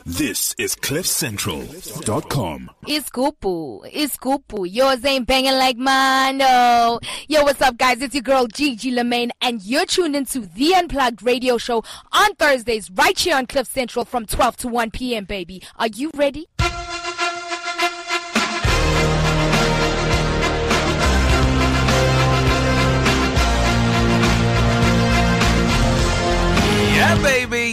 This is CliffCentral.com. It's Gupu. Yours ain't banging like mine, no. Yo, what's up, guys? It's your girl, Gigi Lemaine, and you're tuned into The Unplugged radio show on Thursdays, right here on Cliff Central from 12 to 1 p.m., baby. Are you ready? Yeah, baby.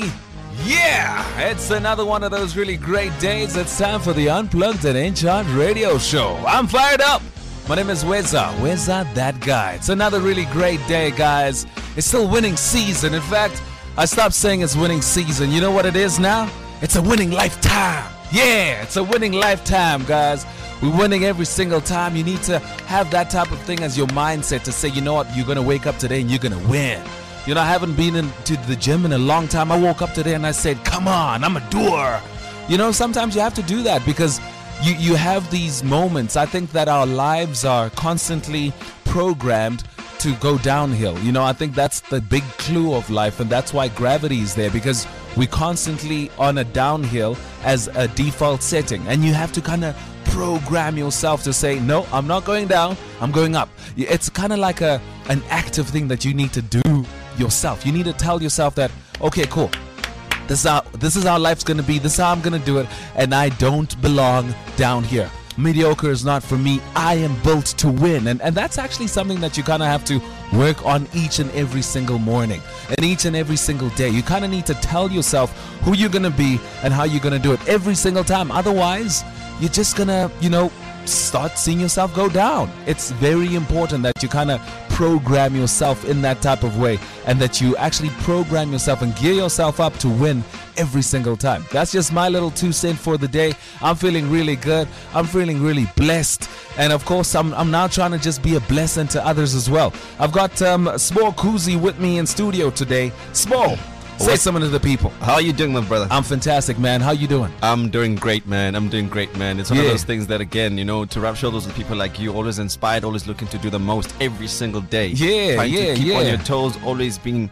Yeah, it's another one of those really great days. It's time for the Unplugged and In Charge radio show. I'm fired up. My name is Weza that guy. It's another really great day, guys. It's still winning season. In fact, I stopped saying it's winning season. You know what it is now? It's a winning lifetime. Yeah, it's a winning lifetime, guys. We're winning every single time. You need to have that type of thing as your mindset to say, you know what, you're going to wake up today and you're going to win. You know, I haven't been into the gym in a long time. I woke up today and I said, come on, I'm a doer. You know, sometimes you have to do that because you have these moments. I think that our lives are constantly programmed to go downhill. You know, I think that's the big clue of life, and that's why gravity is there, because we're constantly on a downhill as a default setting, and you have to kind of program yourself to say, no, I'm not going down, I'm going up. It's kind of like an active thing that you need to do yourself. You need to tell yourself that, okay, cool, this is how life's gonna be, this is how I'm gonna do it, and I don't belong down here. Mediocre is not for me. I am built to win. And that's actually something that you kind of have to work on each and every single morning and each and every single day. You kind of need to tell yourself who you're going to be and how you're going to do it every single time. Otherwise, you're just going to, start seeing yourself go down. It's very important that you kind of program yourself in that type of way, and that you actually program yourself and gear yourself up to win every single time. That's just my little 2 cents for the day. I'm feeling really good. I'm feeling really blessed. And of course, I'm now trying to just be a blessing to others as well. I've got Small Kuzi with me in studio today. Small, say something to the people. How are you doing, my brother? I'm fantastic, man. How you doing? I'm doing great, man. It's one of those things that, again, to rub shoulders with people like you, always inspired, always looking to do the most every single day. Trying to keep on your toes, always being,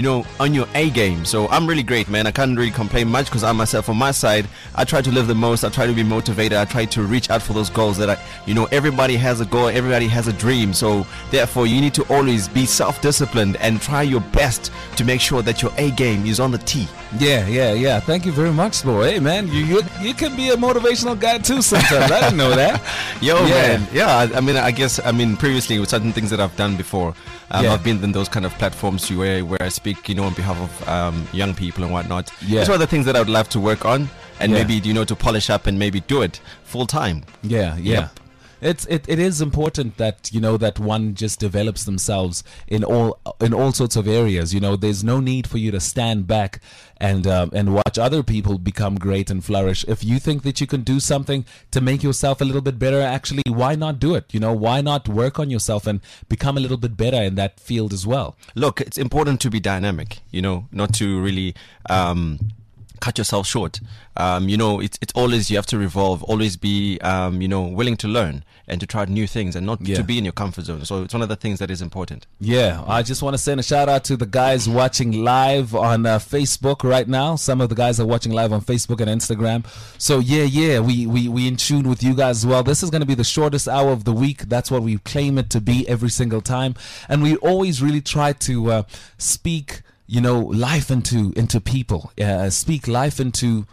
on your A game. So I'm really great, man. I can't really complain much because I myself, on my side, I try to live the most. I try to be motivated. I try to reach out for those goals that everybody has a goal. Everybody has a dream. So therefore, you need to always be self-disciplined and try your best to make sure that your A game is on the tee. Yeah. Thank you very much, Sport. Hey, man, you can be a motivational guy too sometimes. I didn't know that. Man. Yeah, I guess previously with certain things that I've done before, I've been in those kind of platforms where I speak, on behalf of young people and whatnot. It's one of the things that I would love to work on and maybe, to polish up and maybe do it full time. Yeah. Yep. It is important that that one just develops themselves in all sorts of areas. There's no need for you to stand back and watch other people become great and flourish. If you think that you can do something to make yourself a little bit better, actually, why not do it? Why not work on yourself and become a little bit better in that field as well? Look, it's important to be dynamic. Not to really cut yourself short. It's always, you have to revolve, always be willing to learn and to try new things and not to be in your comfort zone. So it's one of the things that is important. I just want to send a shout out to the guys watching live on Facebook right now. Some of the guys are watching live on Facebook and Instagram. So we in tune with you guys as well. This is going to be the shortest hour of the week. That's what we claim it to be every single time, and we always really try to speak life into people, speak life into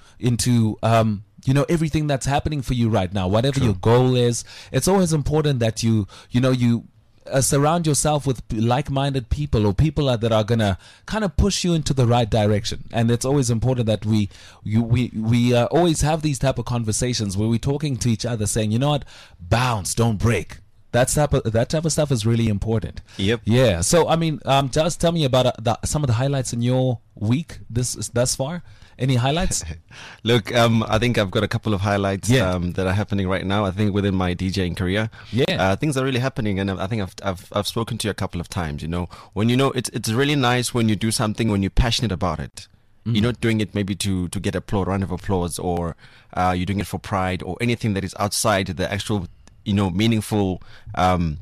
everything that's happening for you right now, whatever your goal is. It's always important that you surround yourself with like-minded people, or people that are gonna kind of push you into the right direction. And it's always important that we always have these type of conversations where we're talking to each other, saying, bounce, don't break. That type of stuff is really important. Yep. Yeah. So just tell me about some of the highlights in your week thus far. Any highlights? Look, I think I've got a couple of highlights that are happening right now. I think within my DJing career, things are really happening, and I think I've spoken to you a couple of times. When it's really nice when you do something when you're passionate about it. Mm-hmm. You're not doing it maybe to get a round of applause, or you're doing it for pride, or anything that is outside the actual meaningful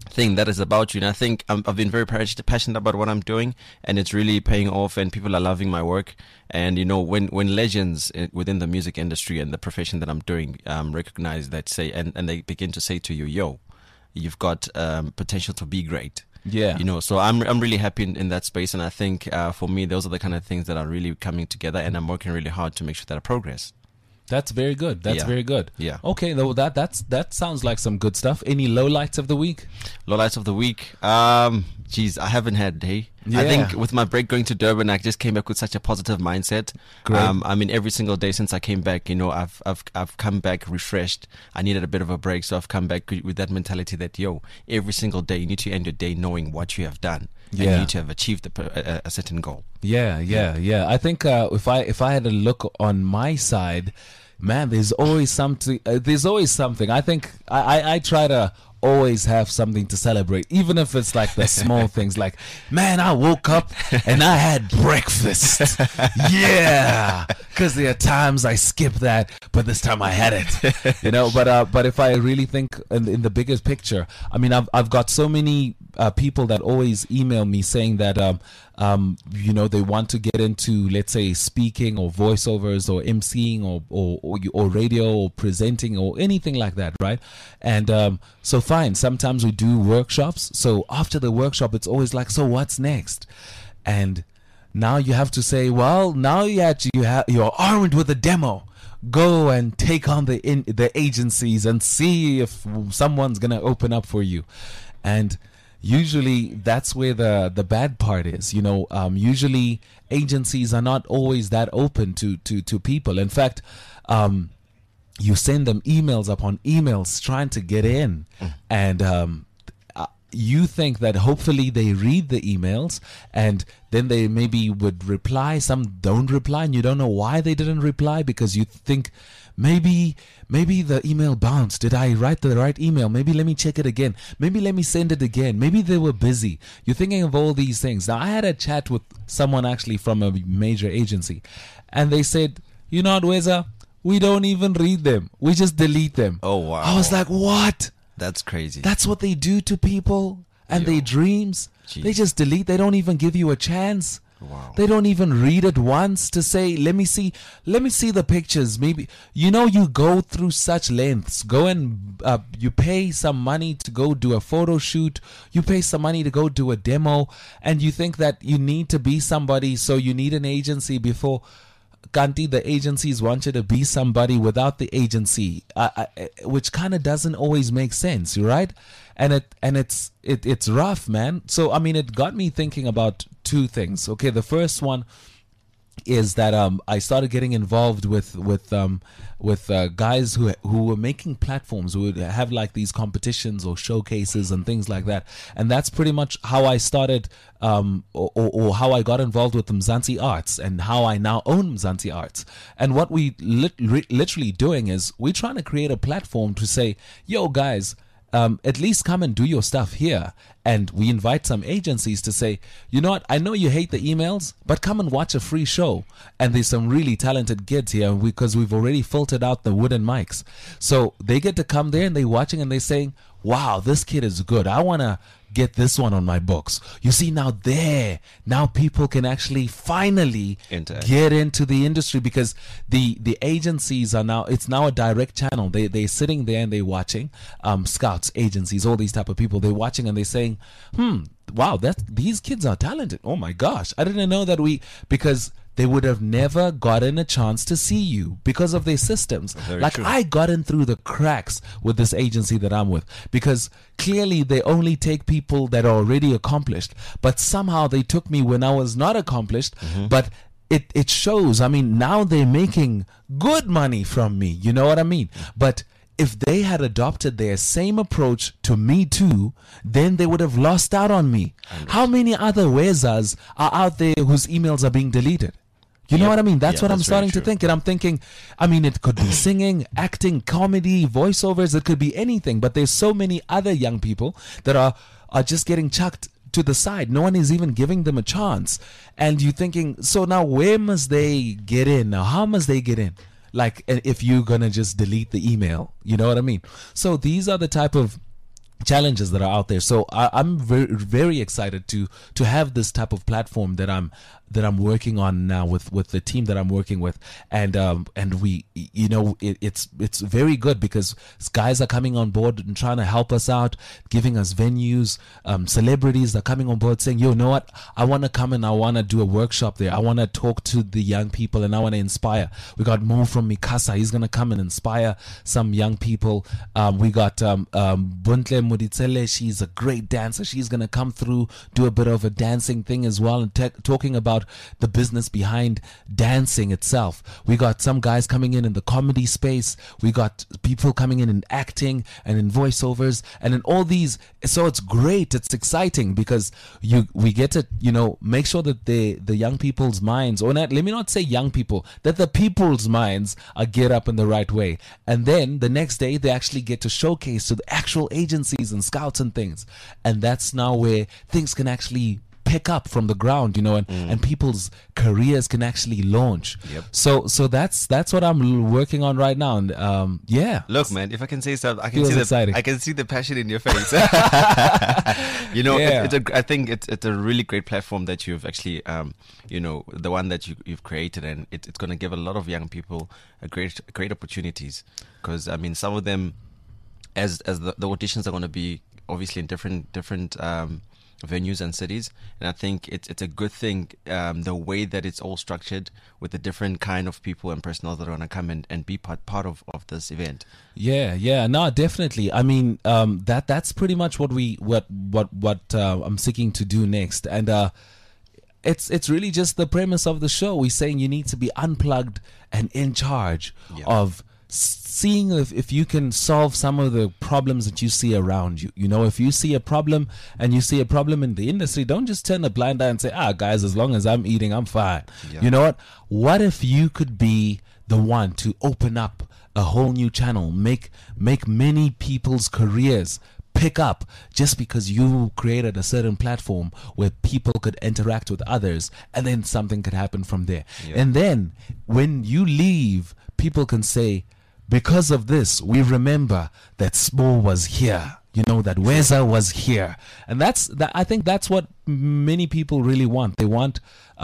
thing that is about you. And I think I've been very passionate about what I'm doing, and it's really paying off, and people are loving my work. And when legends within the music industry and the profession that I'm doing recognize that, say, and they begin to say to you, yo, you've got potential to be great. Yeah. So I'm really happy in that space. And I think for me, those are the kind of things that are really coming together, and I'm working really hard to make sure that I progress. That's very good. That's very good. Yeah. Okay, though that sounds like some good stuff. Any lowlights of the week? Lowlights of the week. Geez, I haven't had a day. Yeah. I think with my break going to Durban, I just came back with such a positive mindset. Great. I mean, every single day since I came back, I've come back refreshed. I needed a bit of a break, so I've come back with that mentality that, every single day you need to end your day knowing what you have done. And you need to have achieved a certain goal. Yeah. I think if I had a look on my side, man, there's always something. I think I try to always have something to celebrate, even if it's like the small things, like, man, I woke up and I had breakfast. Yeah, because there are times I skip that, but this time I had it. But if I really think in the biggest picture, I mean, I've got so many people that always email me saying that they want to get into, let's say, speaking or voiceovers or emceeing or radio or presenting or anything like that, right? And so fine, sometimes we do workshops. So after the workshop, it's always like, so what's next? And now you have to say, well, now you're armed with a demo. Go and take on the agencies and see if someone's gonna open up for you. And usually that's where the bad part is. Usually agencies are not always that open to people. In fact, you send them emails upon emails trying to get in, and you think that hopefully they read the emails and then they maybe would reply. Some don't reply, and you don't know why they didn't reply, because you think maybe the email bounced. Did I write the right email? Maybe let me check it again. Maybe let me send it again. Maybe they were busy. You're thinking of all these things. Now, I had a chat with someone actually from a major agency, and they said, you know what, Weza, we don't even read them. We just delete them. Oh, wow. I was like, what? That's crazy. That's what they do to people and their dreams. Jeez. They just delete. They don't even give you a chance. Wow. They don't even read it once to say, let me see the pictures. Maybe, you go through such lengths. Go and you pay some money to go do a photo shoot. You pay some money to go do a demo. And you think that you need to be somebody, so you need an agency before. Kanti, the agencies want you to be somebody without the agency, which kind of doesn't always make sense, right? And it's rough, man. So I mean, it got me thinking about two things. Okay, the first one is that I started getting involved with guys who were making platforms, who would have like these competitions or showcases and things like that. And that's pretty much how I started, or how I got involved with Mzansi Arts, and how I now own Mzansi Arts. And what we literally doing is we're trying to create a platform to say, yo guys, at least come and do your stuff here. And we invite some agencies to say, you know what, I know you hate the emails, but come and watch a free show. And there's some really talented kids here, because we've already filtered out the wooden mics. So they get to come there and they're watching and they're saying, wow, this kid is good. I want to get this one on my books. You see, now people can actually finally get into the industry, because the agencies are now, it's now a direct channel. They're sitting there and they're watching, scouts, agencies, all these type of people. They're watching and they're saying, wow, these kids are talented. Oh my gosh, I didn't know that because they would have never gotten a chance to see you because of their systems. Very like true. I got in through the cracks with this agency that I'm with, because clearly they only take people that are already accomplished, but somehow they took me when I was not accomplished. But it shows. I mean, now they're making good money from me, you know what I mean? But if they had adopted their same approach to me too, then they would have lost out on me. How many other Wezas are out there whose emails are being deleted? You know what I mean? That's what I'm starting to think. And I'm thinking, I mean, it could be singing, acting, comedy, voiceovers. It could be anything. But there's so many other young people that are just getting chucked to the side. No one is even giving them a chance. And you're thinking, so now where must they get in? Now, how must they get in? Like, if you're going to just delete the email, you know what I mean? So these are the type of challenges that are out there. So I'm very, very excited to have this type of platform that I'm working on now with the team that I'm working with, and we, it's very good because guys are coming on board and trying to help us out, giving us venues. Celebrities are coming on board saying, you know what, I want to come and I want to do a workshop there. I want to talk to the young people and I want to inspire. We got Mo from Mikasa. He's going to come and inspire some young people. We got Buntle Muditsele. She's a great dancer. She's going to come through, do a bit of a dancing thing as well, and talking about the business behind dancing itself. We got some guys coming in the comedy space. We got people coming in acting and in voiceovers and in all these. So it's great. It's exciting because we get to, make sure that the young people's minds, or not, let me not say young people, that the people's minds are geared up in the right way. And then the next day they actually get to showcase to the actual agencies and scouts and things. And that's now where things can actually pick up from the ground, and people's careers can actually launch. Yep. So that's what I'm working on right now. And yeah. Look, man, if I can say something, I can see the passion in your face. Yeah. I think it's a really great platform that you've actually, the one that you've created, and it's going to give a lot of young people a great opportunities. Because I mean, some of them, as the auditions are going to be obviously in different venues and cities, and I think it's a good thing, the way that it's all structured with the different kind of people and personnel that are going to come and be part of this event. No, definitely. I mean, that's pretty much what I'm seeking to do next, and it's really just the premise of the show. We're saying you need to be unplugged and in charge of seeing if you can solve some of the problems that you see around you. If you see a problem and you see a problem in the industry, don't just turn a blind eye and say, guys, as long as I'm eating, I'm fine. Yeah. You know what if you could be the one to open up a whole new channel, make many people's careers pick up just because you created a certain platform where people could interact with others, and then something could happen from there. And then when you leave, people can say, because of this, we remember that Spo was here, that Weza was here. And I think that's what many people really want. They want,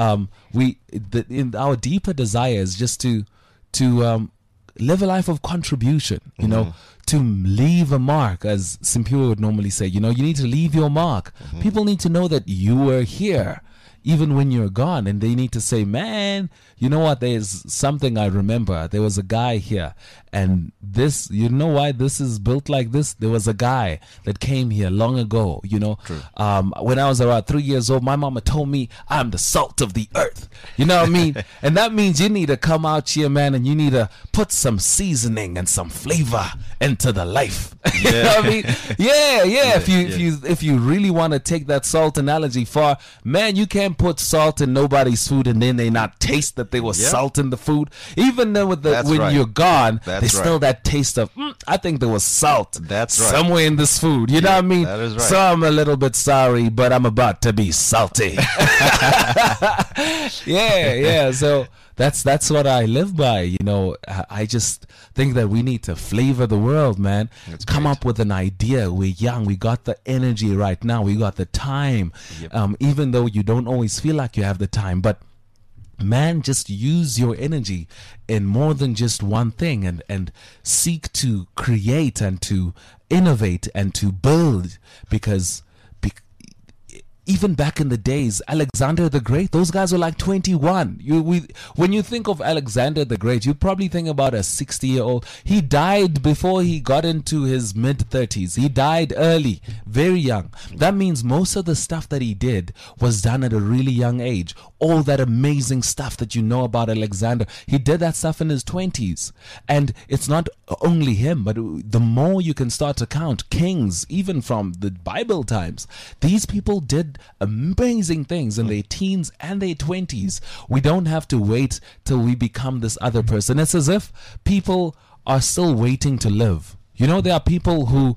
in our deeper desire is just to live a life of contribution, to leave a mark, as Simpiwe would normally say. You need to leave your mark. People need to know that you were here even when you're gone, and they need to say, man, you know what, there's something I remember. There was a guy here, and this, why this is built like this? There was a guy that came here long ago, True. When I was around 3 years old, my mama told me I'm the salt of the earth. You know what I mean? And that means you need to come out here, man, and you need to put some seasoning and some flavor into the life. You know what I mean? Yeah. If you really want to take that salt analogy far, man, you can't put salt in nobody's food and then they not taste that there was salt in the food. Even then you're gone, there's still that taste of, I think there was salt somewhere in this food. You know what I mean? That is right. So I'm a little bit sorry, but I'm about to be salty. Yeah. So that's what I live by. I just think that we need to flavor the world, man. Come up with an idea. We're young. We got the energy right now. We got the time. Even though you don't always feel like you have the time, but man, just use your energy in more than just one thing, and seek to create and to innovate and to build, because even back in the days, Alexander the Great, those guys were like 21. When you think of Alexander the Great, you probably think about a 60-year-old. He died before he got into his mid-30s. He died early, very young. That means most of the stuff that he did was done at a really young age. All that amazing stuff that you know about Alexander, he did that stuff in his 20s. And it's not only him, but the more you can start to count kings, even from the Bible times, these people did amazing things in their teens and their 20s. We don't have to wait till we become this other person. It's as if people are still waiting to live. There are people who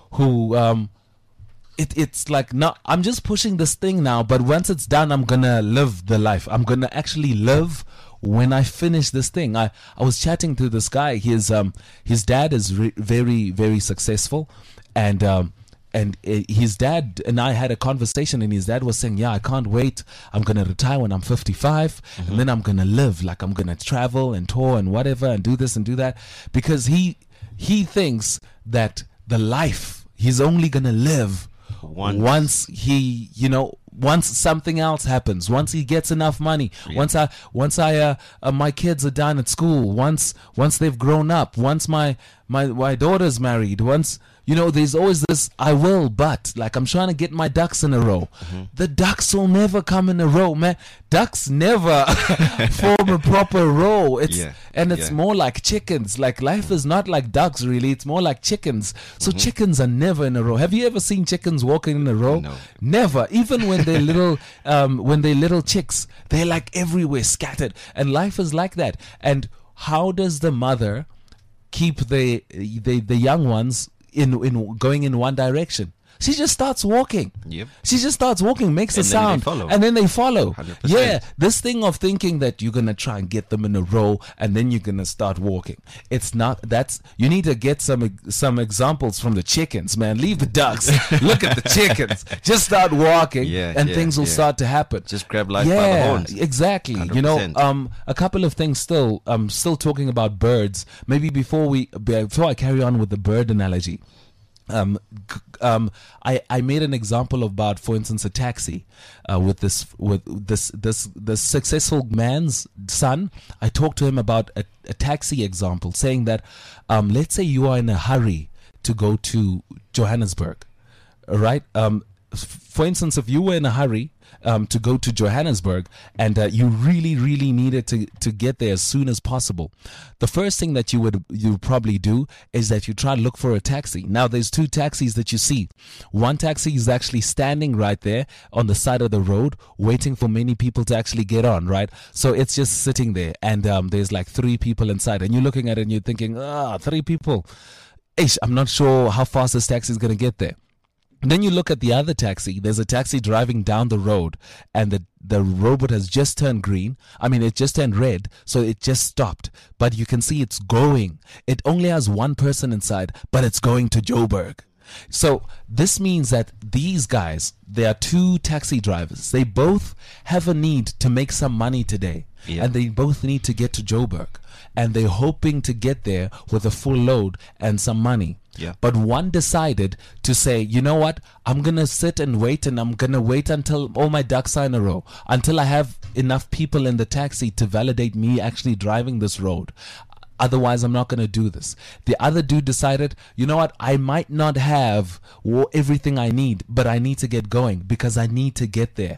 it's like, no, I'm just pushing this thing now, but once it's done, I'm gonna live the life. I'm gonna actually live when I finish this thing. I was chatting to this guy. His dad is very, very successful, and his dad and I had a conversation, and his dad was saying, yeah, I can't wait. I'm going to retire when I'm 55, and then I'm going to live. Like, I'm going to travel and tour and whatever and do this and do that, because he thinks that the life he's only going to live once he, once something else happens, once he gets enough money, once my kids are done at school, once they've grown up, once my daughter's married, once, there's always this but like, I'm trying to get my ducks in a row. The ducks will never come in a row, man. Ducks never form a proper row. It's more like chickens. Like, life is not like ducks, really. It's more like chickens. So chickens are never in a row. Have you ever seen chickens walking in a row? No. Never. Even when they're little chicks, they're like everywhere, scattered. And life is like that. And how does the mother keep the young ones in going in one direction? She just starts walking. Yep. She just starts walking, makes a sound, and then they follow. 100%. Yeah, this thing of thinking that you're going to try and get them in a row and then you're going to start walking. It's not, you need to get some examples from the chickens, man. Leave the ducks. Look at the chickens. Just start walking and things will start to happen. Just grab life by the horns. Exactly. 100%. A couple of things still. I'm still talking about birds. Maybe before I carry on with the bird analogy. I made an example about, for instance, a taxi with this successful man's son. I talked to him about a taxi example, saying that let's say you are in a hurry to go to Johannesburg, right? For instance, if you were in a hurry to go to Johannesburg and you really, really needed to get there as soon as possible, the first thing that you would probably do is that you try to look for a taxi. Now, there's two taxis that you see. One taxi is actually standing right there on the side of the road, waiting for many people to actually get on, right? So it's just sitting there, and there's like 3 people inside, and you're looking at it and you're thinking, 3 people. I'm not sure how fast this taxi is going to get there. And then you look at the other taxi. There's a taxi driving down the road, and the robot has just turned green. I mean, it just turned red, so it just stopped. But you can see it's going. It only has 1 person inside, but it's going to Joburg. So this means that these guys, they are 2 taxi drivers. They both have a need to make some money today, and they both need to get to Joburg. And they're hoping to get there with a full load and some money. Yeah. But one decided to say, you know what, I'm going to sit and wait, and I'm going to wait until all my ducks are in a row, until I have enough people in the taxi to validate me actually driving this road. Otherwise, I'm not going to do this. The other dude decided, you know what, I might not have everything I need, but I need to get going because I need to get there.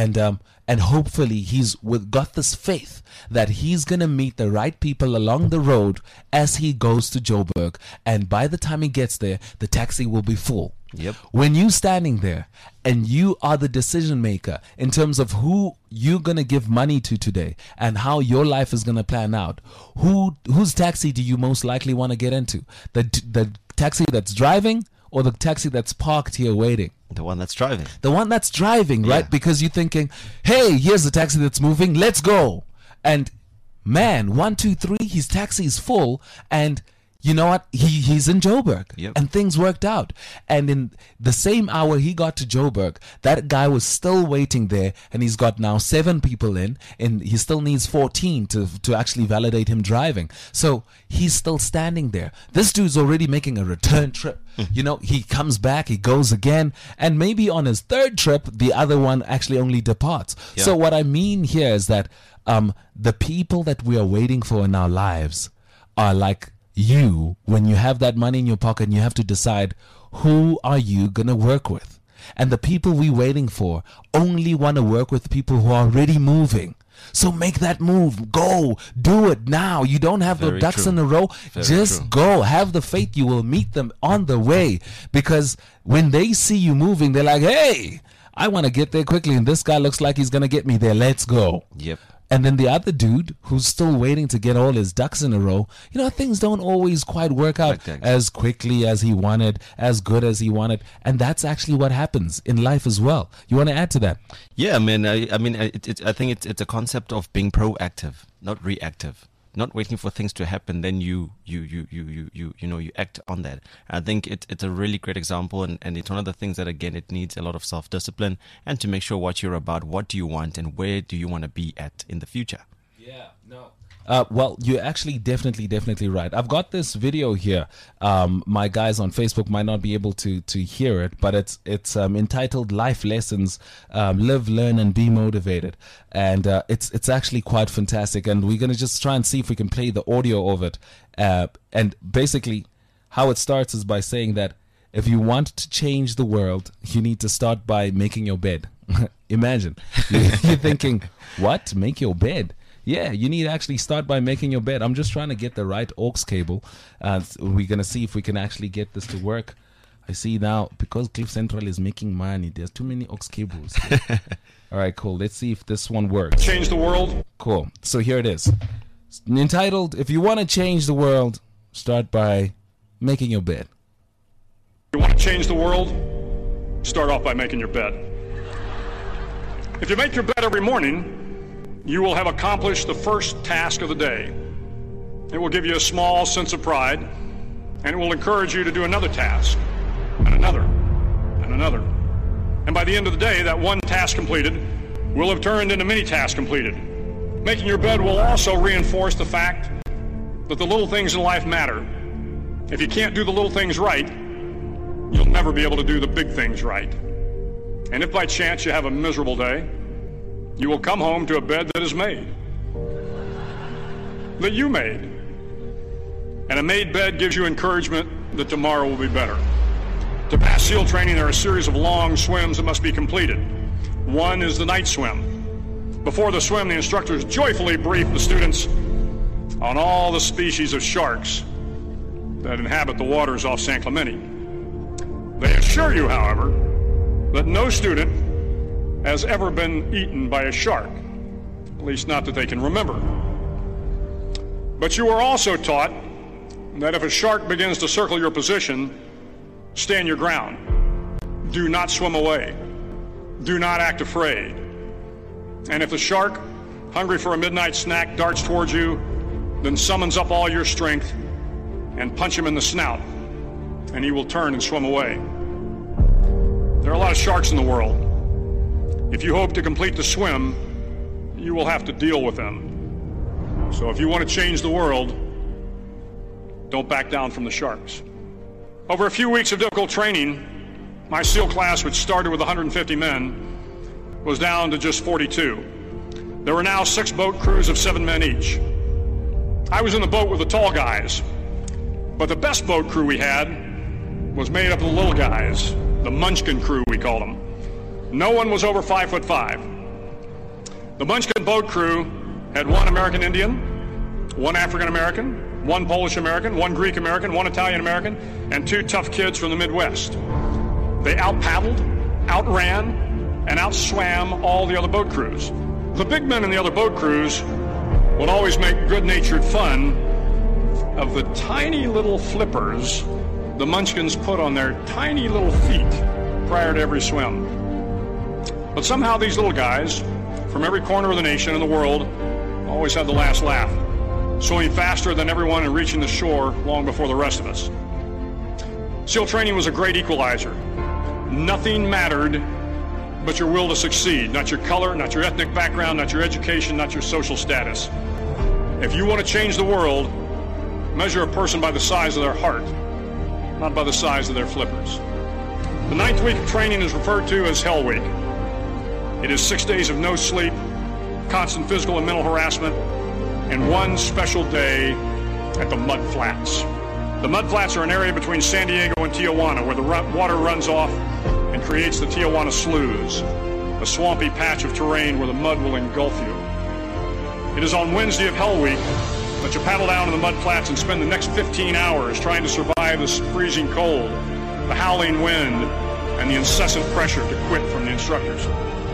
And hopefully he's got this faith that he's going to meet the right people along the road as he goes to Joburg. And by the time he gets there, the taxi will be full. Yep. When you're standing there and you are the decision maker in terms of who you're going to give money to today and how your life is going to plan out, whose taxi do you most likely want to get into? The taxi that's driving or the taxi that's parked here waiting? The one that's driving. The one that's driving, right? Because you're thinking, hey, here's the taxi that's moving, let's go. And man, 1, 2, 3, his taxi is full, and you know what? He's in Joburg, and things worked out. And in the same hour he got to Joburg, that guy was still waiting there, and he's got now 7 people in, and he still needs 14 to actually validate him driving. So he's still standing there. This dude's already making a return trip. You know, he comes back, he goes again, and maybe on his 3rd trip, the other one actually only departs. Yeah. So what I mean here is that the people that we are waiting for in our lives are like you. When you have that money in your pocket, and you have to decide, who are you going to work with? And the people we're waiting for only want to work with people who are already moving. So make that move. Go. Do it now. You don't have the ducks in a row. Just go. Have the faith you will meet them on the way. Because when they see you moving, they're like, hey, I want to get there quickly. And this guy looks like he's going to get me there. Let's go. Yep. And then the other dude who's still waiting to get all his ducks in a row, you know, things don't always quite work out as quickly as he wanted, as good as he wanted. And that's actually what happens in life as well. You want to add to that? Yeah, man. I think it's a concept of being proactive, not reactive. not waiting for things to happen, then you act on that. I think it's a really great example, and it's one of the things that, again, it needs a lot of self-discipline and to make sure what you're about, what do you want, and where do you want to be at in the future. Yeah, no. Well, you're actually definitely right. I've got this video here. My guys on Facebook might not be able to hear it, but it's entitled "Life Lessons: Live, Learn, and Be Motivated," and it's actually quite fantastic. And we're gonna just try and see if we can play the audio of it. And basically, how it starts is by saying that if you want to change the world, you need to start by making your bed. Imagine you're thinking, what? Make your bed? Yeah, you need to actually start by making your bed. I'm just trying to get the right aux cable. We're going to see if we can actually get this to work. I see now, because Cliff Central is making money, there's too many aux cables. All right, cool. Let's see if this one works. Change the world. Cool. So here it is. It's entitled, "If you want to change the world, start by making your bed." If you want to change the world, start off by making your bed. If you make your bed every morning, you will have accomplished the first task of the day. It will give you a small sense of pride, and it will encourage you to do another task, and another, and another. And by the end of the day, that one task completed will have turned into many tasks completed. Making your bed will also reinforce the fact that the little things in life matter. If you can't do the little things right, you'll never be able to do the big things right. And if by chance you have a miserable day, you will come home to a bed that is made, that you made. And a made bed gives you encouragement that tomorrow will be better. To pass SEAL training, there are a series of long swims that must be completed. One is the night swim. Before the swim, the instructors joyfully brief the students on all the species of sharks that inhabit the waters off San Clemente. They assure you, however, that no student has ever been eaten by a shark, at least not that they can remember. But you are also taught that if a shark begins to circle your position, stand your ground. Do not swim away. Do not act afraid. And if the shark, hungry for a midnight snack, darts towards you, then summons up all your strength and punch him in the snout, and he will turn and swim away. There are a lot of sharks in the world. If you hope to complete the swim, you will have to deal with them. So if you want to change the world, don't back down from the sharks. Over a few weeks of difficult training, my SEAL class, which started with 150 men, was down to just 42. There were now 6 boat crews of 7 men each. I was in the boat with the tall guys, but the best boat crew we had was made up of the little guys, the Munchkin crew, we called them. No one was over 5'5". The Munchkin boat crew had 1 American Indian, 1 African American, 1 Polish American, 1 Greek American, 1 Italian American, and 2 tough kids from the Midwest. They out-paddled, outran, and outswam all the other boat crews. The big men in the other boat crews would always make good-natured fun of the tiny little flippers the Munchkins put on their tiny little feet prior to every swim. But somehow these little guys from every corner of the nation and the world always had the last laugh, swimming faster than everyone and reaching the shore long before the rest of us. SEAL training was a great equalizer. Nothing mattered but your will to succeed, not your color, not your ethnic background, not your education, not your social status. If you want to change the world, measure a person by the size of their heart, not by the size of their flippers. The 9th week of training is referred to as Hell Week. It is 6 days of no sleep, constant physical and mental harassment, and 1 special day at the Mud Flats. The Mud Flats are an area between San Diego and Tijuana where the water runs off and creates the Tijuana Sloughs, a swampy patch of terrain where the mud will engulf you. It is on Wednesday of Hell Week that you paddle down to the Mud Flats and spend the next 15 hours trying to survive the freezing cold, the howling wind, and the incessant pressure to quit from the instructors.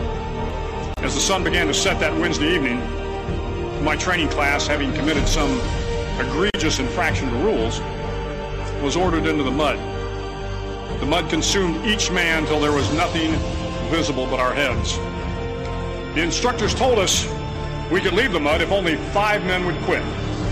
As the sun began to set that Wednesday evening, my training class, having committed some egregious infraction to rules, was ordered into the mud. The mud consumed each man till there was nothing visible but our heads. The instructors told us we could leave the mud if only 5 men would quit.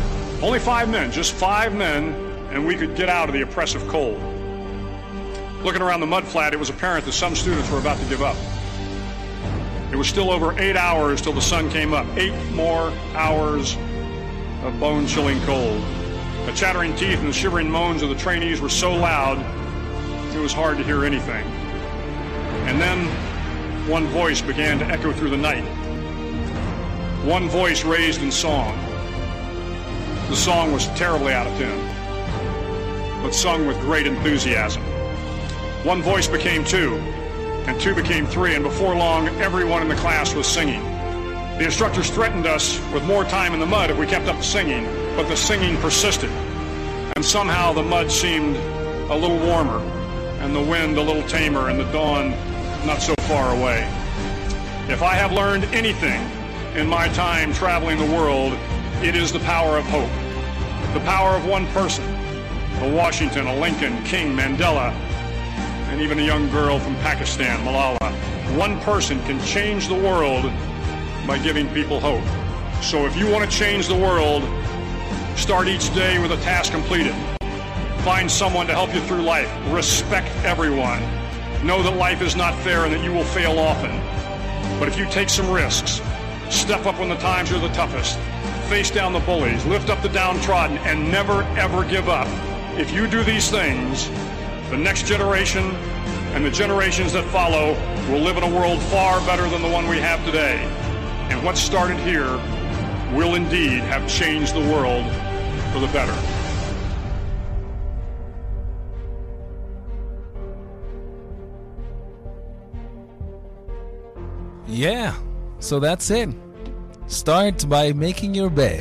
Only 5 men, just 5 men, and we could get out of the oppressive cold. Looking around the mud flat, it was apparent that some students were about to give up. It was still over 8 hours till the sun came up. 8 more hours of bone-chilling cold. The chattering teeth and the shivering moans of the trainees were so loud, it was hard to hear anything. And then one voice began to echo through the night. One voice raised in song. The song was terribly out of tune, but sung with great enthusiasm. One voice became 2, and 2 became 3, and before long, everyone in the class was singing. The instructors threatened us with more time in the mud if we kept up the singing, but the singing persisted. And somehow the mud seemed a little warmer, and the wind a little tamer, and the dawn not so far away. If I have learned anything in my time traveling the world, it is the power of hope. The power of one person, a Washington, a Lincoln, King, Mandela, and even a young girl from Pakistan, Malala. One person can change the world by giving people hope. So if you want to change the world, start each day with a task completed. Find someone to help you through life. Respect everyone. Know that life is not fair and that you will fail often. But if you take some risks, step up when the times are the toughest, face down the bullies, lift up the downtrodden, and never ever give up. If you do these things, the next generation and the generations that follow will live in a world far better than the one we have today. And what started here will indeed have changed the world for the better. Yeah, so that's it. Start by making your bed.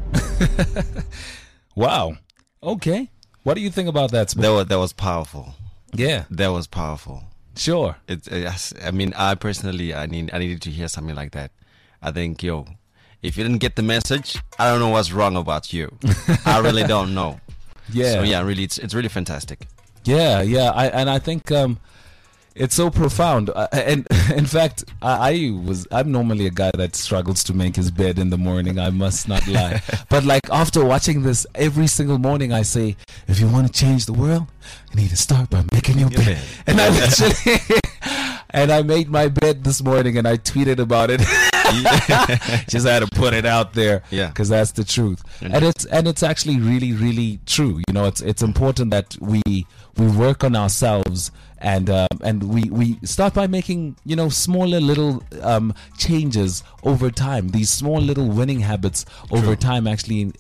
Wow. Okay. What do you think about that, Smith? That was powerful. Yeah. That was powerful. Sure. I mean, I personally, I needed to hear something like that. I think, if you didn't get the message, I don't know what's wrong about you. I really don't know. Yeah. So yeah, really, it's really fantastic. Yeah. I think it's so profound. And in fact, I'm normally a guy that struggles to make his bed in the morning. I must not lie. But like after watching this every single morning, I say, if you want to change the world, you need to start by making your bed. And I literally, and I made my bed this morning and I tweeted about it. Just had to put it out there, because that's the truth. And it's actually really, really true. It's important that we work on ourselves and we start by making smaller little changes over time. These small little winning habits over time actually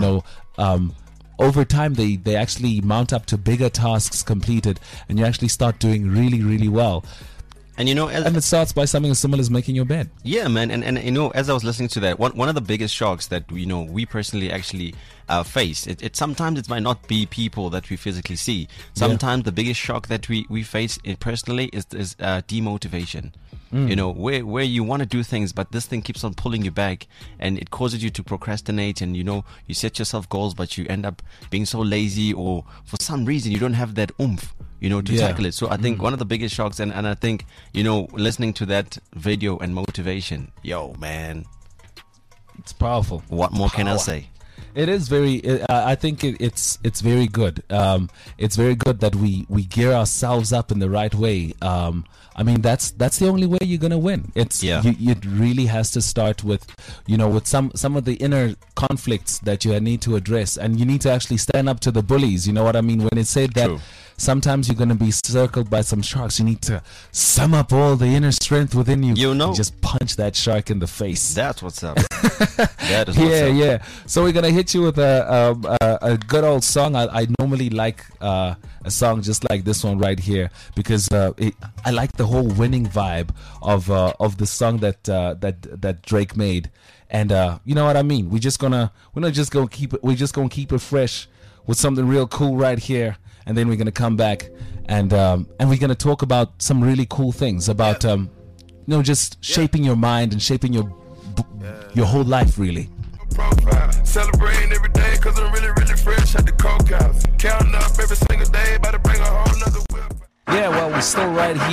over time they actually mount up to bigger tasks completed, and you actually start doing really, really well. And and it starts by something as simple as making your bed. Yeah, man. And as I was listening to that, one of the biggest shocks that we personally actually face, it sometimes it might not be people that we physically see. Sometimes the biggest shock that we face personally is demotivation. Where you want to do things, but this thing keeps on pulling you back, and it causes you to procrastinate, and you set yourself goals, but you end up being so lazy, or for some reason you don't have that oomph to tackle it. So I think one of the biggest shocks, and I think listening to that video and motivation, man, it's powerful. What more can I say? It is very. I think it's very good. It's very good that we gear ourselves up in the right way. I mean, that's the only way you're gonna win. It really has to start with with some of the inner conflicts that you need to address, and you need to actually stand up to the bullies. You know what I mean? When it said that. True. Sometimes you're going to be circled by some sharks. You need to sum up all the inner strength within you. And just punch that shark in the face. That's what's up. That is what's up. Yeah. So we're going to hit you with a good old song. I normally like a song just like this one right here, because I like the whole winning vibe of the song that Drake made. And you know what I mean? We're just gonna keep it fresh with something real cool right here. And then we're going to come back and we're going to talk about some really cool things about, just shaping your mind and shaping your whole life, really. Celebrating every day because I'm really, really fresh at the coke house. Counting up every single day, about to bring a whole nother whip. Yeah, well, we're still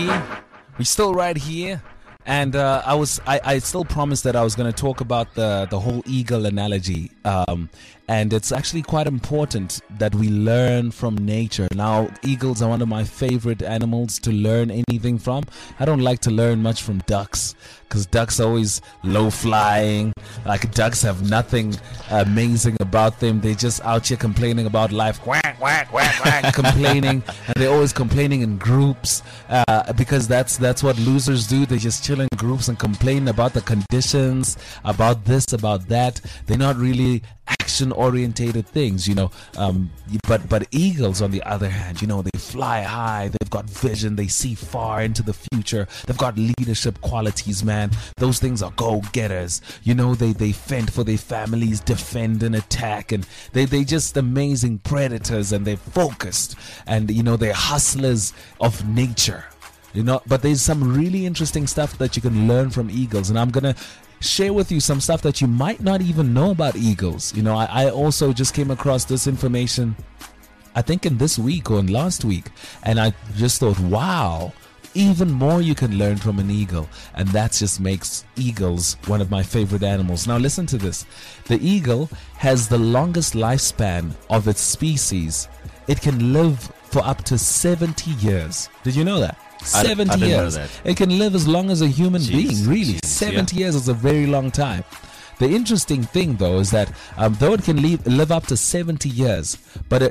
right here. And I still promised that I was going to talk about the whole eagle analogy. And it's actually quite important that we learn from nature. Now, eagles are one of my favorite animals to learn anything from. I don't like to learn much from ducks, because ducks are always low flying. Like, ducks have nothing amazing about them. They're just out here complaining about life, quack, quack, quack, quack, complaining, and they're always complaining in groups, because that's what losers do. They just chill in groups and complain about the conditions, about this, about that. They're not really action-orientated things, but eagles, on the other hand, they fly high, they've got vision, they see far into the future, they've got leadership qualities, man. Those things are go-getters. They fend for their families, defend and attack, and they just amazing predators, and they're focused, and they're hustlers of nature. But there's some really interesting stuff that you can learn from eagles, and I'm gonna share with you some stuff that you might not even know about eagles. I also just came across this information, I think in this week or in last week, and I just thought, wow, even more you can learn from an eagle, and that just makes eagles one of my favorite animals. Now listen to this. The eagle has the longest lifespan of its species. It can live for up to 70 years. Did you know that? 70 years. It can live as long as a human being, really. 70 years is a very long time. The interesting thing, though, is that though it can live up to 70 years, but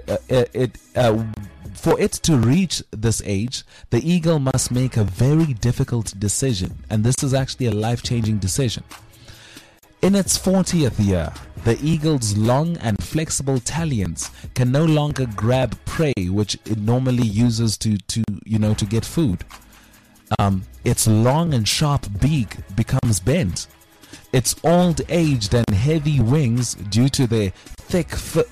for it to reach this age, the eagle must make a very difficult decision. And this is actually a life-changing decision. In its 40th year, the eagle's long and flexible talons can no longer grab prey, which it normally uses to get food. Its long and sharp beak becomes bent. Its old-aged and heavy wings, due to the thick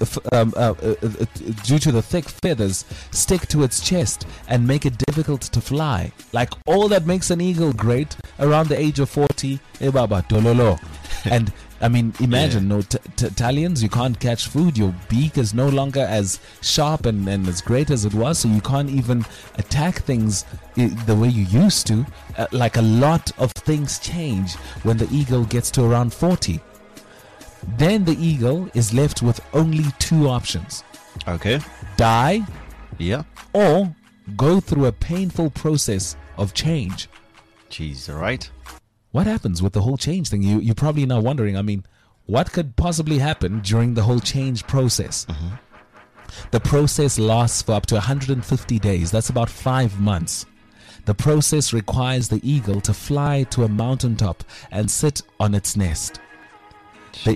feathers, stick to its chest and make it difficult to fly. Like, all that makes an eagle great around the age of 40, and I mean, imagine, no talons, you can't catch food, your beak is no longer as sharp and as great as it was, so you can't even attack things the way you used to. Like, a lot of things change when the eagle gets to around 40. Then the eagle is left with only two options. Okay. Die. Yeah. Or go through a painful process of change. Jeez, all right. What happens with the whole change thing? You're probably now wondering, I mean, what could possibly happen during the whole change process? Mm-hmm. The process lasts for up to 150 days. That's about 5 months. The process requires the eagle to fly to a mountaintop and sit on its nest. There,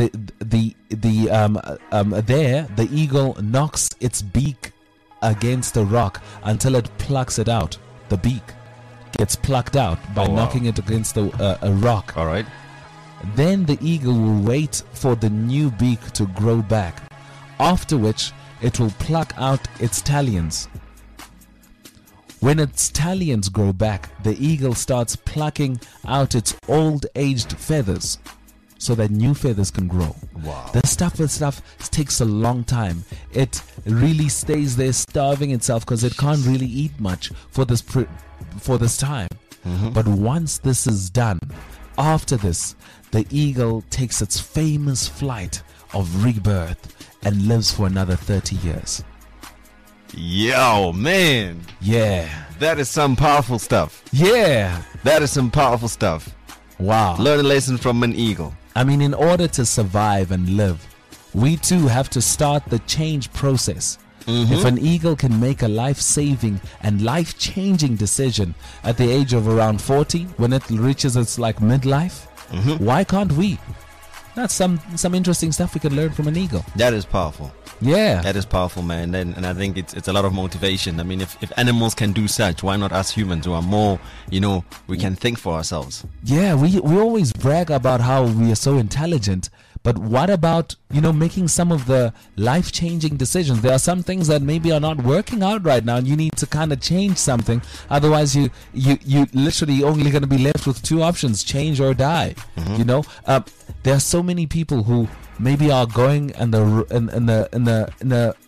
the eagle knocks its beak against a rock until it plucks it out. The beak gets plucked out by knocking it against a rock. All right. Then the eagle will wait for the new beak to grow back, after which it will pluck out its talons. When its talons grow back, the eagle starts plucking out its old-aged feathers so that new feathers can grow. Wow. This stuff takes a long time. It really stays there starving itself because it can't really eat much for this time. Mm-hmm. But once this is done, after this, the eagle takes its famous flight of rebirth and lives for another 30 years. Yo, man. Yeah. That is some powerful stuff. Yeah. That is some powerful stuff. Wow. Learn a lesson from an eagle. I mean, in order to survive and live, we too have to start the change process. Mm-hmm. If an eagle can make a life-saving and life-changing decision at the age of around 40, when it reaches its midlife, mm-hmm. why can't we? That's some interesting stuff we can learn from an eagle. That is powerful. Yeah. That is powerful, man. And I think it's a lot of motivation. I mean, if animals can do such, why not us humans who are more, we can think for ourselves? Yeah, we always brag about how we are so intelligent. But what about, making some of the life-changing decisions? There are some things that maybe are not working out right now, and you need to kind of change something. Otherwise, you literally only going to be left with two options: change or die. Mm-hmm. There are so many people who maybe are going in the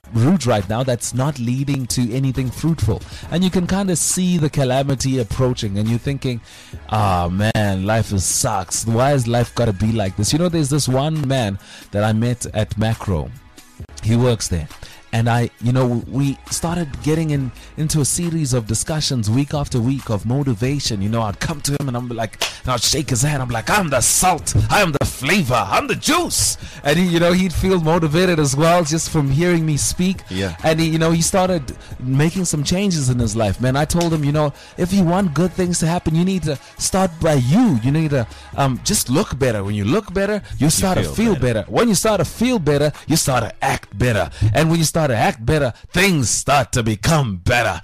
route right now that's not leading to anything fruitful. And you can kind of see the calamity approaching, and you're thinking, oh man, life sucks. Why has life got to be like this? You know, there's this one man that I met at Macro. He works there. And we started getting into a series of discussions week after week of motivation. You know, I'd come to him and I'm like, and I'd shake his hand. I'm like, I'm the salt, I'm the flavor, I'm the juice. And he'd feel motivated as well just from hearing me speak. Yeah. And he started making some changes in his life. Man, I told him, if you want good things to happen, you need to start by you. You need to just look better. When you look better, you start to feel better. When you start to feel better, you start to act better. And when you start to act better, things start to become better,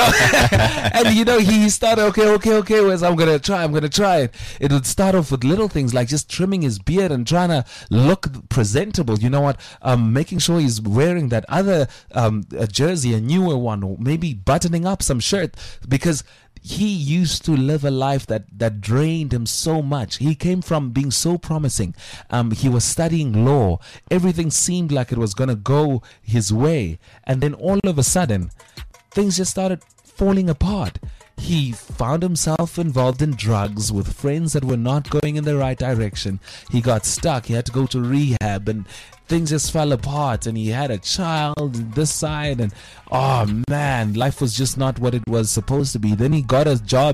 and he started, okay, Wes, I'm gonna try it. It would start off with little things like just trimming his beard and trying to look presentable, making sure he's wearing that other a jersey, a newer one, or maybe buttoning up some shirt, because he used to live a life that drained him so much. He came from being so promising. He was studying law. Everything seemed like it was going to go his way. And then all of a sudden, things just started falling apart. He found himself involved in drugs with friends that were not going in the right direction. He got stuck. He had to go to rehab, and things just fell apart. And he had a child this side, and oh man, life was just not what it was supposed to be. Then he got a job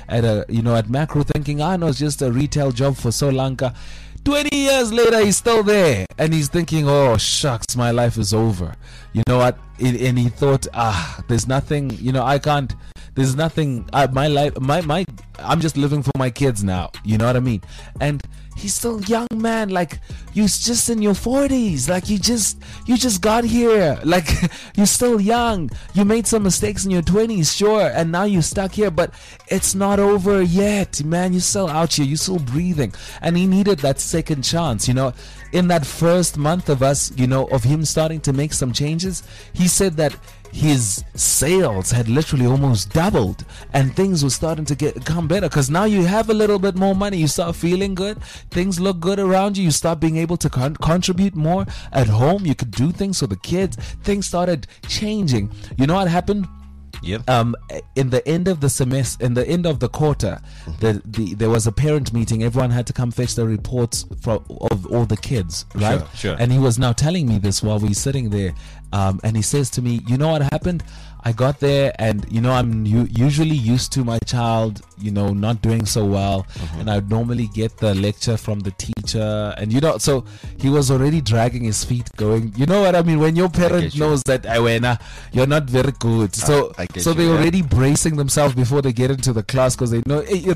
at Macro, thinking, I know it's just a retail job for Sri Lanka. 20 years later, he's still there, and he's thinking, oh shucks, my life is over. You know what? And he thought, there's nothing, there's nothing, my life, I'm just living for my kids now. You know what I mean? And he's still young, man. Like, you're just in your 40s. Like, you just got here. Like, you're still young. You made some mistakes in your 20s, sure, and now you're stuck here, but it's not over yet, man. You're still out here. You're still breathing. And he needed that second chance, In that first month of us, of him starting to make some changes, he said that his sales had literally almost doubled, and things were starting to come better, because now you have a little bit more money. You start feeling good. Things look good around you. You start being able to contribute more at home. You could do things for the kids. Things started changing. You know what happened? Yep. In the end of the semester, in the end of the quarter, there was a parent meeting. Everyone had to come fetch the reports of all the kids, right? Sure. And he was now telling me this while we were sitting there, and he says to me, you know what happened? I got there, and I'm usually used to my child, not doing so well, and I'd normally get the lecture from the teacher, and so he was already dragging his feet, going, you know what I mean? When your parent knows that you're not very good, so they're already bracing themselves before they get into the class, because they know, hey, he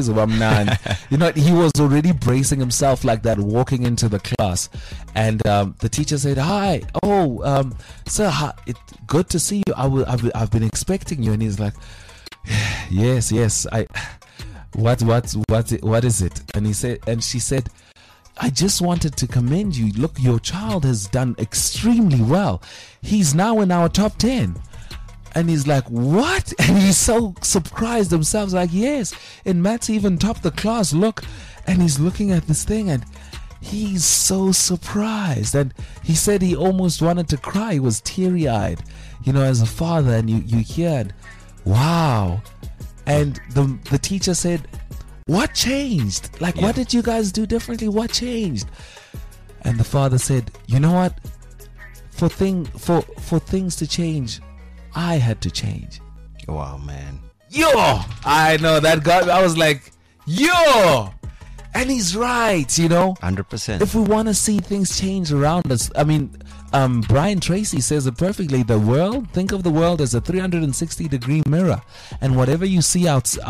was already bracing himself like that, walking into the class, and the teacher said, hi, sir, good to see you. I've been expecting you. And he's like, yes, what is it? And she said, I just wanted to commend you. Look, your child has done extremely well. He's now in our top 10. And he's like, what? And he's so surprised himself, like, yes, and Matt's even topped the class. Look. And he's looking at this thing, and he's so surprised. And he said he almost wanted to cry. He was teary-eyed, as a father. And you heard, wow. And the teacher said, what changed? Like, what did you guys do differently? What changed? And the father said, you know what? For things to change, I had to change. Wow, man. Yo! I know, that got me. I was like, yo! And he's right, 100%. If we want to see things change around us, I mean, Brian Tracy says it perfectly. Think of the world as a 360-degree mirror, and whatever you see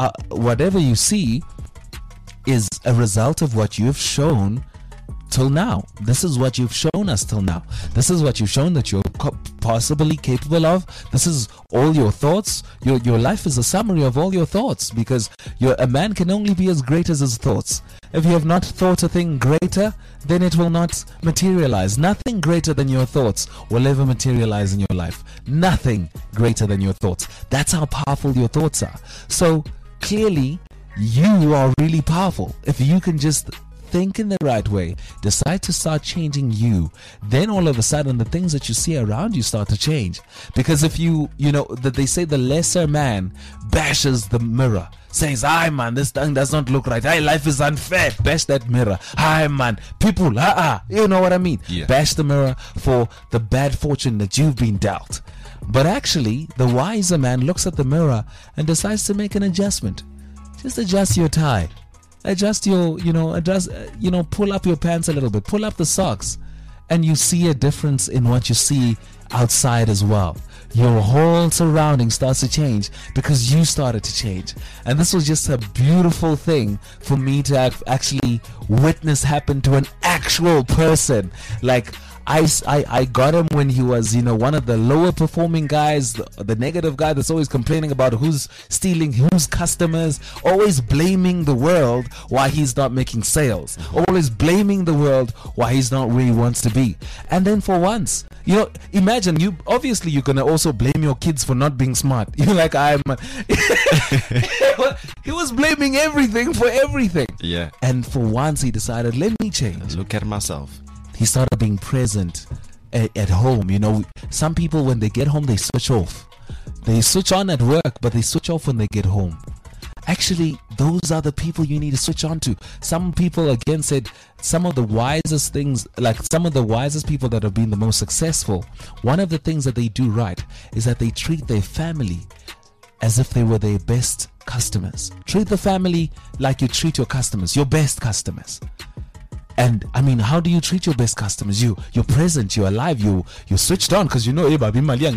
is a result of what you've shown till now. This is what you've shown us till now. This is what you've shown that you're possibly capable of. This is all your thoughts. Your life is a summary of all your thoughts, because a man can only be as great as his thoughts. If you have not thought a thing greater, then it will not materialize. Nothing greater than your thoughts will ever materialize in your life. Nothing greater than your thoughts. That's how powerful your thoughts are. So clearly, you are really powerful. If you can just think in the right way, decide to start changing you, then all of a sudden the things that you see around you start to change. Because if you know that they say the lesser man bashes the mirror, says, "Hi man, this thing does not look right. Hey, life is unfair." Bash that mirror. "Hi man, people, you know what I mean?" Yeah. Bash the mirror for the bad fortune that you've been dealt. But actually, the wiser man looks at the mirror and decides to make an adjustment. Just adjust your tie. Adjust your, pull up your pants a little bit. Pull up the socks. And you see a difference in what you see outside as well. Your whole surrounding starts to change because you started to change. And this was just a beautiful thing for me to actually witness happen to an actual person. Like, I got him when he was, one of the lower performing guys, the negative guy that's always complaining about who's stealing whose customers, always blaming the world why he's not making sales, always blaming the world why he's not where he wants to be. And then for once, imagine you're going to also blame your kids for not being smart. You're like, he was blaming everything for everything. Yeah. And for once he decided, let me change. Look at myself. He started being present at home. Some people, when they get home, they switch off. They switch on at work, but they switch off when they get home. Actually, those are the people you need to switch on to. Some people, again, said some of the wisest things, like some of the wisest people that have been the most successful, one of the things that they do right is that they treat their family as if they were their best customers. Treat the family like you treat your customers, your best customers. And I mean, how do you treat your best customers? You're present, you're alive, you're switched on, because you know what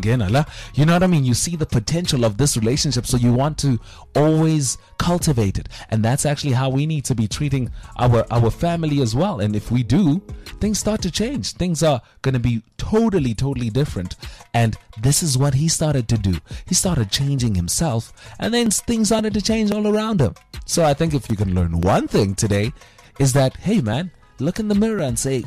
I mean? You see the potential of this relationship, so you want to always cultivate it. And that's actually how we need to be treating our family as well. And if we do, things start to change. Things are going to be totally different. And this is what he started to do. He started changing himself, and then things started to change all around him. So I think if you can learn one thing today, is that, hey man, look in the mirror and say,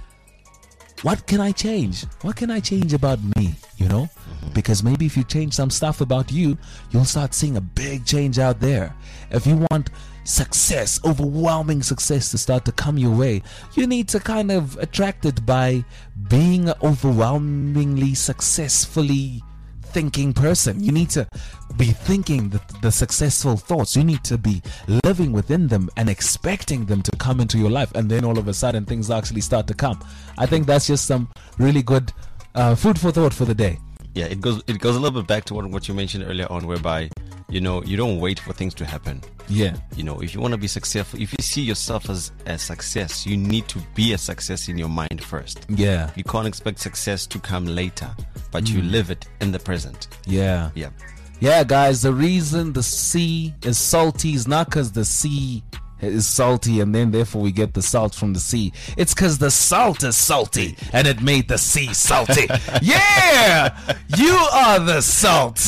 what can I change? What can I change about me? Because maybe if you change some stuff about you, you'll start seeing a big change out there. If you want success, overwhelming success to start to come your way, you need to kind of attract it by being an overwhelmingly successfully thinking person. You need to be thinking the successful thoughts. You need to be living within them and expecting them to come into your life, and then all of a sudden things actually start to come. I think that's just some really good food for thought for the day. Yeah, it goes a little bit back to what you mentioned earlier on, whereby you don't wait for things to happen. Yeah. If you want to be successful, if you see yourself as a success, you need to be a success in your mind first. Yeah. You can't expect success to come later, but you live it in the present. Yeah. Yeah. Yeah, guys, the reason the sea is salty is not because the sea is salty and then therefore we get the salt from the sea. It's because the salt is salty and it made the sea salty. Yeah! You are the salt.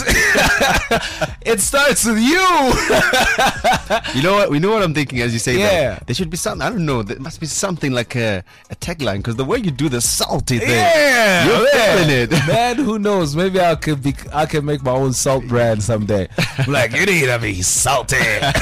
It starts with you. You know what? We know what I'm thinking as you say that. There should be something, I don't know, there must be something like a tagline, because the way you do the salty thing, you're feeling it. Man, who knows? Maybe I can make my own salt brand someday. Like, you need to be salty.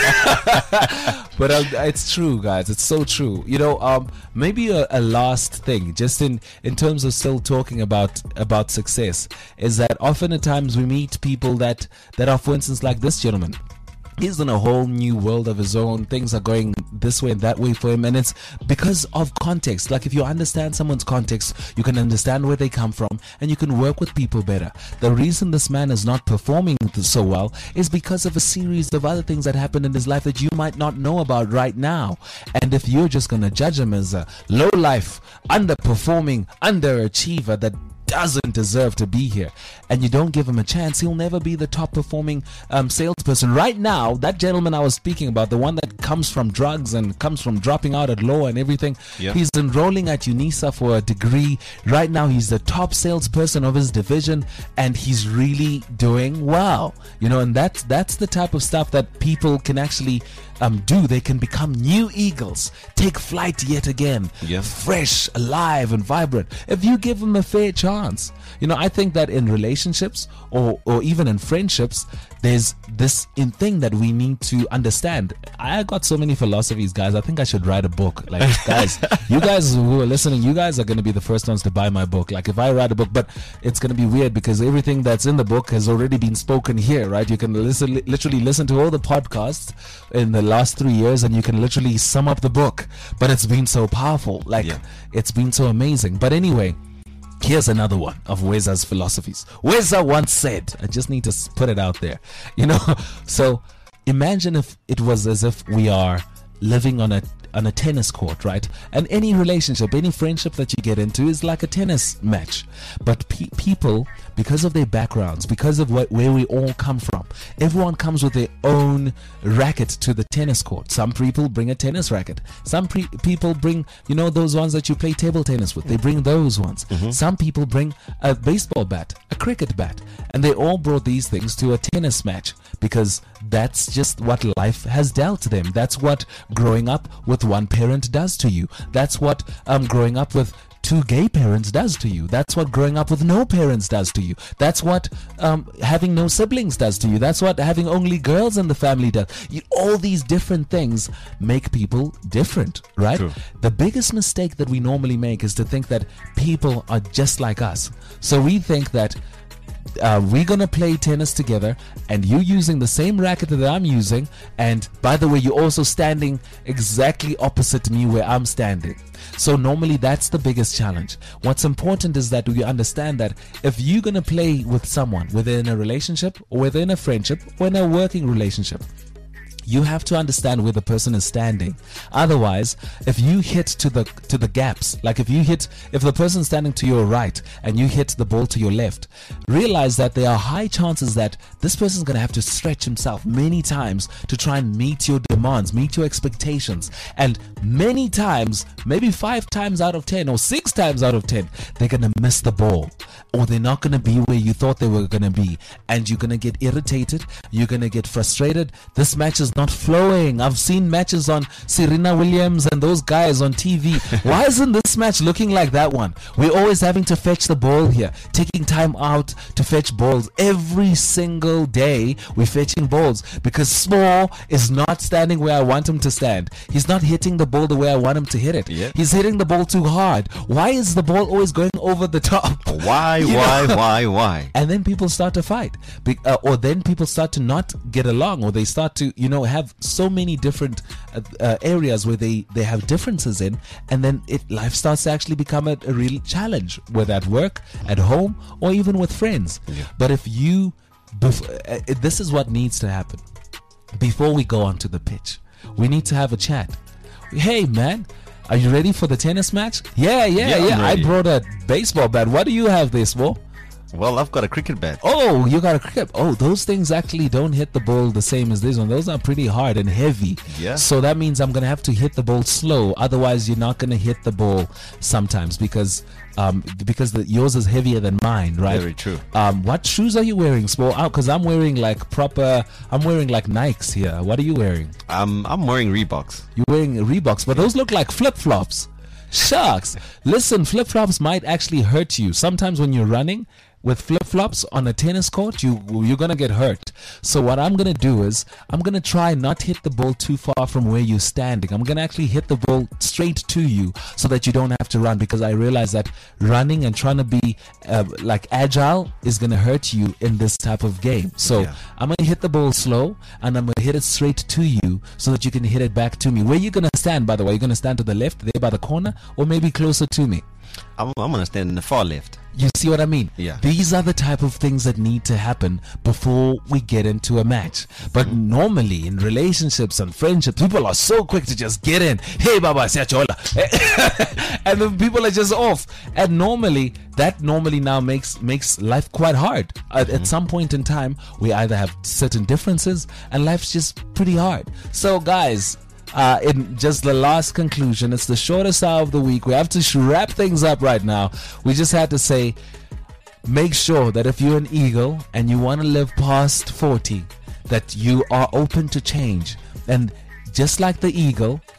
But it's true, guys. It's so true. Maybe a last thing, just in terms of still talking about success, is that often at times we meet people that are, for instance, like this gentleman. He's in a whole new world of his own. Things are going this way and that way for him, and it's because of context. Like, if you understand someone's context, you can understand where they come from, and you can work with people better. The reason this man is not performing so well is because of a series of other things that happened in his life that you might not know about right now. And if you're just going to judge him as a low life, underperforming, underachiever that doesn't deserve to be here, and you don't give him a chance, he'll never be the top performing salesperson. Right now, that gentleman I was speaking about, the one that comes from drugs and comes from dropping out at law and everything, he's enrolling at UNISA for a degree. Right now, he's the top salesperson of his division, and he's really doing well. And that's the type of stuff that people can actually do. They can become new eagles, take flight yet again, fresh, alive, and vibrant. If you give them a fair chance, chance. I think that in relationships or even in friendships, there's this thing that we need to understand. I got so many philosophies, guys. I think I should write a book. Like, guys, you guys who are listening, you guys are going to be the first ones to buy my book. Like, if I write a book, but it's going to be weird because everything that's in the book has already been spoken here, right? You can literally listen to all the podcasts in the last 3 years and you can literally sum up the book. But it's been so powerful. Like, it's been so amazing. But anyway, here's another one of Weza's philosophies. Weza once said, I just need to put it out there, so imagine if it was as if we are living on a tennis court, right? And any relationship, any friendship that you get into is like a tennis match. But people, because of their backgrounds, because of where we all come from, everyone comes with their own racket to the tennis court. Some people bring a tennis racket. Some people bring, those ones that you play table tennis with. They bring those ones. Some people bring a baseball bat, a cricket bat, and they all brought these things to a tennis match because that's just what life has dealt them. That's what growing up with one parent does to you. That's what growing up with two gay parents does to you. That's what growing up with no parents does to you. That's what having no siblings does to you. That's what having only girls in the family does. All these different things make people different, right? True. The biggest mistake that we normally make is to think that people are just like us. So we think that we're gonna play tennis together and you using the same racket that I'm using, and by the way, you're also standing exactly opposite me where I'm standing. So normally that's the biggest challenge. What's important is that we understand that if you're gonna play with someone, whether in a relationship or whether in a friendship or in a working relationship, you have to understand where the person is standing. Otherwise, if you hit to the gaps, like if the person's standing to your right and you hit the ball to your left, realize that there are high chances that this person's going to have to stretch himself many times to try and meet your demands, meet your expectations. And many times, maybe 5 times out of 10 or 6 times out of 10, they're going to miss the ball, or they're not going to be where you thought they were going to be. And you're going to get irritated. You're going to get frustrated. This match is not flowing. I've seen matches on Serena Williams and those guys on TV. Why isn't this match looking like that one? We're always having to fetch the ball here, taking time out to fetch balls. Every single day we're fetching balls because Small is not standing where I want him to stand. He's not hitting the ball the way I want him to hit it. Yep. He's hitting the ball too hard. Why is the ball always going over the top? Why? And then people start to fight. Or then people start to not get along, or they start to, have so many different areas where they have differences in, and then life starts to actually become a real challenge, whether at work, at home, or even with friends. Yeah. But if this is what needs to happen. Before we go onto the pitch, we need to have a chat. Hey man, are you ready for the tennis match? Yeah. I brought a baseball bat. What do you have there, Small? Well, I've got a cricket bat. Oh, you got a cricket. Oh, those things actually don't hit the ball the same as this one. Those are pretty hard and heavy. Yeah. So that means I'm going to have to hit the ball slow. Otherwise, you're not going to hit the ball sometimes because yours is heavier than mine, right? Very true. What shoes are you wearing, Small? Because I'm wearing like Nikes here. What are you wearing? I'm wearing Reeboks. You're wearing Reeboks, but those look like flip-flops. Shucks. Listen, flip-flops might actually hurt you. Sometimes when you're running with flip-flops on a tennis court, you're going to get hurt. So what I'm going to do is I'm going to try not hit the ball too far from where you're standing. I'm going to actually hit the ball straight to you so that you don't have to run, because I realize that running and trying to be agile is going to hurt you in this type of game. So I'm going to hit the ball slow and I'm going to hit it straight to you so that you can hit it back to me. Where are you going to stand, by the way? You're going to stand to the left there by the corner, or maybe closer to me? I'm going to stand in the far left. You see what I mean? Yeah. These are the type of things that need to happen before we get into a match. But normally in relationships and friendships, people are so quick to just get in. Hey, Baba, siyachola. And then people are just off. And that now makes life quite hard. At some point in time, we either have certain differences and life's just pretty hard. So guys, in just the last conclusion, it's the shortest hour of the week. We have to wrap things up right now. We just had to say, make sure that if you're an eagle and you want to live past 40, that you are open to change. And just like the eagle,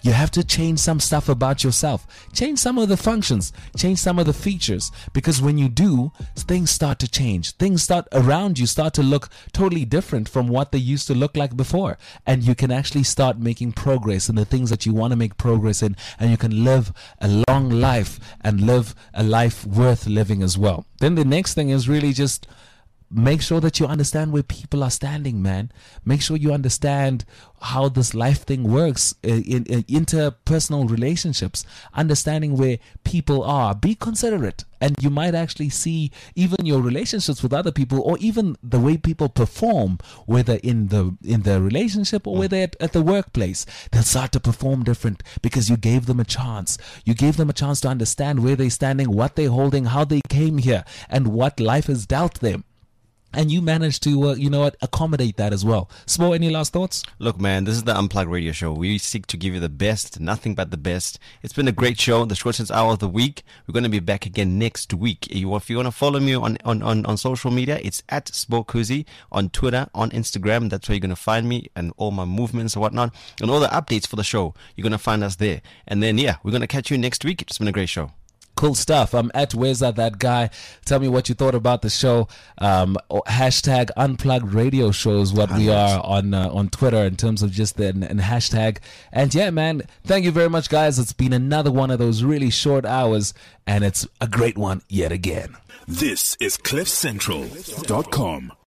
You have to change some stuff about yourself. Change some of the functions. Change some of the features. Because when you do, things start to change. Things start around you start to look totally different from what they used to look like before. And you can actually start making progress in the things that you want to make progress in. And you can live a long life and live a life worth living as well. Then the next thing is really just make sure that you understand where people are standing, man. Make sure you understand how this life thing works in interpersonal relationships. Understanding where people are. Be considerate. And you might actually see even your relationships with other people, or even the way people perform, whether in the relationship or whether at the workplace. They'll start to perform different because you gave them a chance. You gave them a chance to understand where they're standing, what they're holding, how they came here, and what life has dealt them. And you managed to, accommodate that as well. Smo, any last thoughts? Look, man, this is the Unplugged Radio Show. We seek to give you the best, nothing but the best. It's been a great show, the shortest hour of the week. We're going to be back again next week. If you want to follow me on social media, it's at Spokuzi on Twitter, on Instagram. That's where you're going to find me and all my movements and whatnot. And all the updates for the show, you're going to find us there. And then, we're going to catch you next week. It's been a great show. Cool stuff. I'm at Weza That Guy. Tell me what you thought about the show. Hashtag Unplugged Radio Show is what we are on Twitter in terms of just the hashtag. And yeah, man, thank you very much, guys. It's been another one of those really short hours, and it's a great one yet again. This is CliffCentral.com.